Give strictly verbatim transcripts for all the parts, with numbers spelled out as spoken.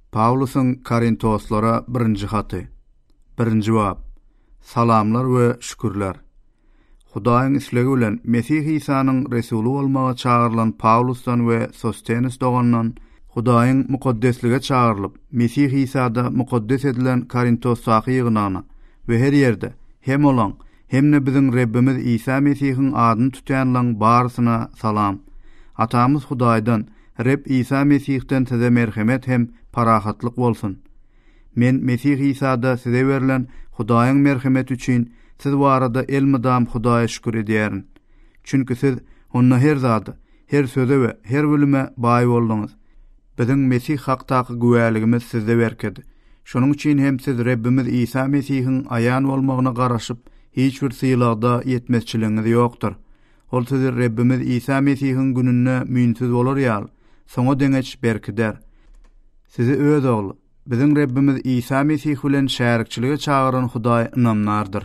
Pawlusun Korintoslara birinci hatı. Birinci bab. Salamlar we şükürler. Hudaýyň islegi bilen Mesih İsa'nyň resuli bolmaga çağırılan Pawlusdan we Sostenes dogandan Hudaýyň mukaddeslige çağırılıp Mesih İsa'da mukaddes edilen Korintos saky ýygnana we her ýerde hem olan hemne biziň Rabbimiz İsa Mesih'iň adyny tutýanlaryň barysyna salam. Atamyz Hudaýdan Reb İsa Mesih'ten size merhamet hem parahatlyk bolsun. Men Mesih İsa'da size verilen Hudaýyň merhameti üçin siz barada elmidam Hudaýa şükür edýärin. Çünki siz onna her zady, her söze we her bölüme baý boldyňyz. Biziň Mesih hakdaky güwäligimiz sizde berkedi. Şonuň üçin hem siz Rabbimiz İsa Mesih'iň aýan bolmagyna garaşyp hiç bir syýlagda ýetmezçiligiňiz ýokdur. Ol siz Rabbimiz İsa Mesih'iň gününe müýnsiz bolar ýaly, soňa deňeç berkider. Sizi öz ogly, biziň Rabbimiz İsa Mesih bilen şärikçilige çağıran Hudaý inamnardyr.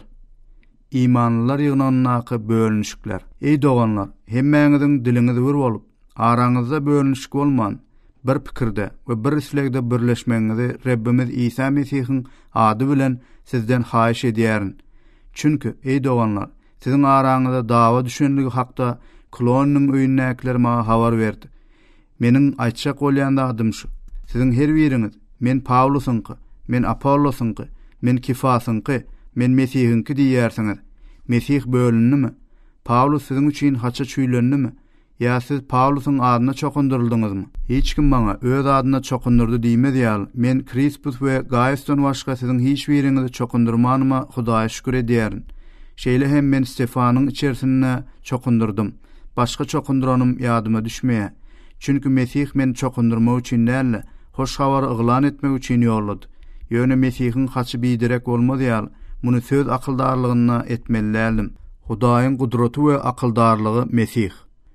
İmanlılar ýygnanynaky bölünüşikler. Ey doganlar, hemmeňiziň diliňiz bir bolup, araňyzda bölünüşik bolman, bir pikirde we bir islegde birleşmeňizi Rabbimiz İsa Mesih'iň ady bilen sizden haýyş edýärin. Çünki ey doganlar, siziň araňyzda dawa düşenligi hakda Klonyň öýünnäkler maňa habar berdi. Meniň aýtjak bolýan adym şu. Siziň her biriňiz, men Pawlusyňky, men Apollosyňky, men Kefasyňky, men Mesih'iňki diýersiňiz. Mesih bölünnimi? Pawlus siziň üçin haça çüýlennimi? Ya siz Pawlusyň adyna çokundyryldyňyzmy? Hiç kim maňa öz adyna çokundurdy diýmedi ýaly. Men Krispus we Gaiusdan başga siziň hiç biriňizi çokundurmanyma Hudaýa şükür edýärin. Şeýle hem men Stefanyň içerisine çokundurdum. Başga çokunduranym ýadyma düşmeýär. Çünki Mesih men çokundurmak üçin näle, hoş habary yglan etmek üçin ýollady. Ýöne Mesihiň haçy biderek bolmady ýaly, muny söz akyldarlygyna etmelilälim. Hudaýyň gudraty we akyldarlygy Mesih.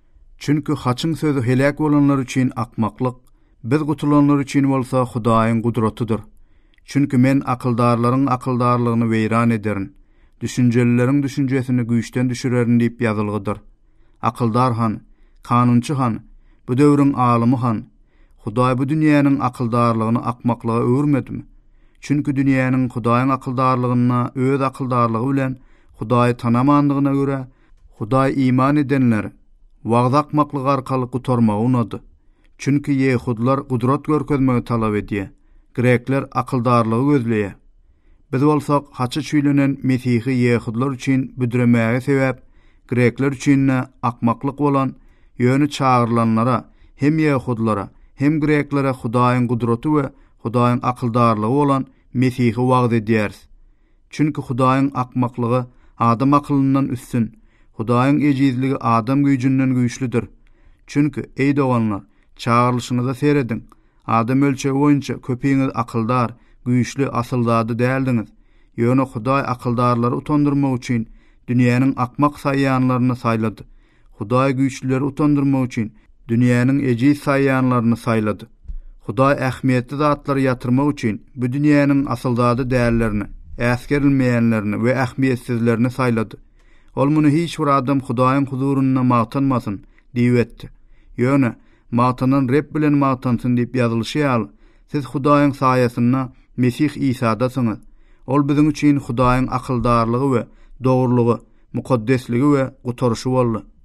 Çünki haçyň sözü helak bolanlar üçin akmaklyk, biz gutulanlar üçin bolsa Hudaýyň gudratydyr. Çünki men akyldarlaryň akyldarlygyny weýran ederin. Düşünjelileriň düşünjesini güýçden düşürerin diýip ýazylgydyr. Akyldar han, kanunçy han, bu döwrüň alymy han. Hudaý bu dünýäniň akyldarlygyny akmaklyga öwürmedimi? Çünki dünýäniň Hudaýyň akyldarlygyna öz akyldarlygy bilen Hudaýy tanamandygyna görä, Hudaý iman edenler wagda akmaklyk arkaly gutarmagy unady. Çünki Ýehudlar gudrat görkezmegi talap edýär, Grekler akyldarlygy gözleýär. Biz bolsak haçy çüýlenen Mesihi Ýehudlar üçin büdremäge sebäp, Grekler üçin akmaklyk bolan ýöne çağırılanlara, hem Ýehudlara, hem Greklere Hudaýyň gudraty we Hudaýyň akyldarlygy bolan Mesihi wagda edýäris. Çünki Hudaýyň akmaklygy adam aklyndan üstün, Hudaýyň ejizligi adam güýjünden güýçlidir. Çünki ey doganlar, çağırylışyňyza seredin. Adam ölçegi boýunça köpiňiz akyldar, güýçli asyldady däldiňiz. Ýöne Hudaý akyldarlary utandyrmak üçin dünýäniň akmak saýýanlaryny saýlady. Hudaý güýçlileri utandyrmak üçin dünýäniň ejiz saýýanlaryny saýlady. Hudaý ähmiýetli zatlary ýatyrmak üçin bu dünýäniň asyldady dällerini, äskerilmeýänlerini we ähmiýetsizlerini saýlady. Ol muny hiç bir adam Hudaýyň huzuruna magtanmasyn diýip etdi. Ýöne magtanan Reb bilen magtansyn diýip ýazylýar. Siz Hudaýyň saýasyna Mesih İsa'dasyňyz. Ol biziň üçin Hudaýyň akyldarlygy we dogrulygy, mukaddesliги we gutarşy boldy.